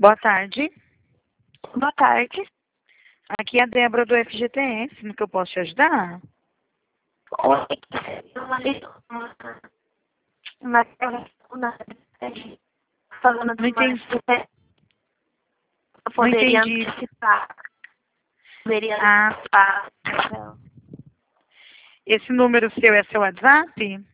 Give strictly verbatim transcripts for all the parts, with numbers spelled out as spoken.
Boa tarde. Boa tarde. Aqui é a Débora do F G T S. No que eu posso te ajudar? Oi, eu mandei uma, uma uma falando Não de uma entendi. eu Não poderia entendi. antecipar. Poderia Ah, antecipar. Então, esse número seu é seu WhatsApp?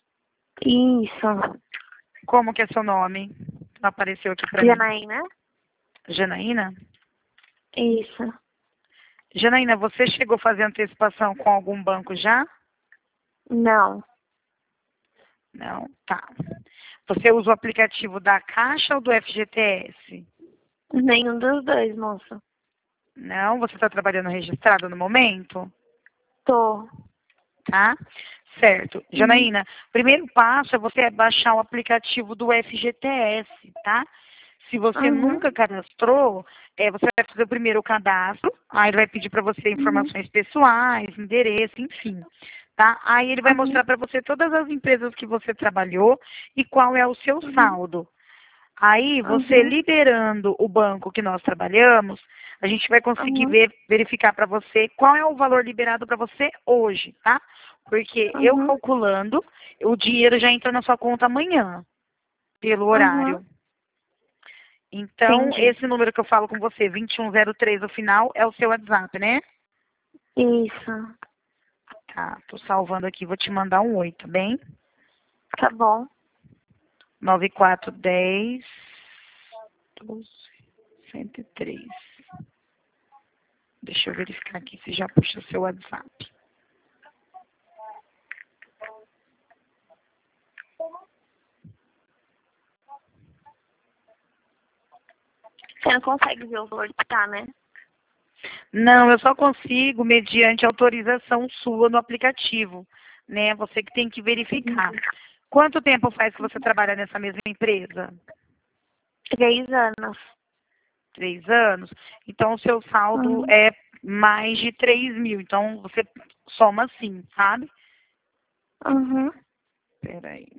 isso. Como que é seu nome? Não apareceu aqui pra mim. Janaína? Janaína? Isso. Janaína, você chegou a fazer antecipação com algum banco já? Não. Não? Tá. Você usa o aplicativo da Caixa ou do F G T S? Nenhum dos dois, moço. Não? Você está trabalhando registrado no momento? Tô. Tá? Certo. Janaína, primeiro passo é você baixar o aplicativo do F G T S, tá? Se você Uhum. nunca cadastrou, é, você vai fazer o primeiro cadastro, aí ele vai pedir para você informações pessoais, endereço, enfim, tá? Aí ele vai Uhum. mostrar para você todas as empresas que você trabalhou e qual é o seu Uhum. saldo. Aí, você Uhum. liberando o banco que nós trabalhamos, a gente vai conseguir Uhum. ver, verificar para você qual é o valor liberado para você hoje, tá? Porque eu Uhum. calculando, o dinheiro já entra na sua conta amanhã, pelo horário. Uhum. Então, Entendi. esse número que eu falo com você, vinte e um zero três no final, é o seu WhatsApp, né? Isso. Tá, tô salvando aqui, vou te mandar um oi, tá bem? Tá bom. nove quatro um zero, doze, cento e três. Deixa eu verificar aqui se já puxa seu WhatsApp. Você não consegue ver o valor que tá, né? Não, eu só consigo mediante autorização sua no aplicativo, né? Você que tem que verificar. Quanto tempo faz que você trabalha nessa mesma empresa? Três anos. Três anos? Então, o seu saldo Uhum. é mais de três mil. Então, você soma assim, sabe? Uhum. Peraí.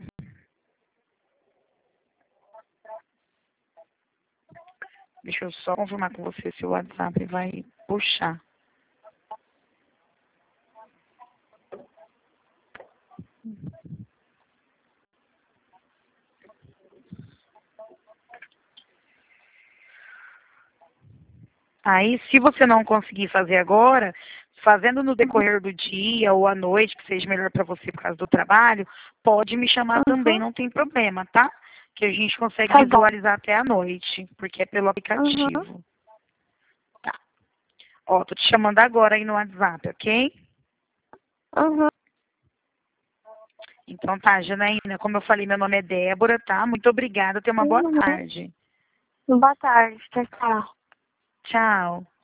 Deixa eu só confirmar com você se o WhatsApp vai puxar. Aí, se você não conseguir fazer agora, fazendo no decorrer do dia ou à noite, que seja melhor para você por causa do trabalho, pode me chamar também, Uhum. não tem problema, tá? Que a gente consegue Tá bom. visualizar até à noite, porque é pelo Uhum. aplicativo. Tá. Ó, tô te chamando agora aí no WhatsApp, ok? Uhum. Então tá, Janaína, como eu falei, meu nome é Débora, tá? Muito obrigada, tenha uma boa Uhum. tarde. Boa tarde. Tchau, tchau. Tchau.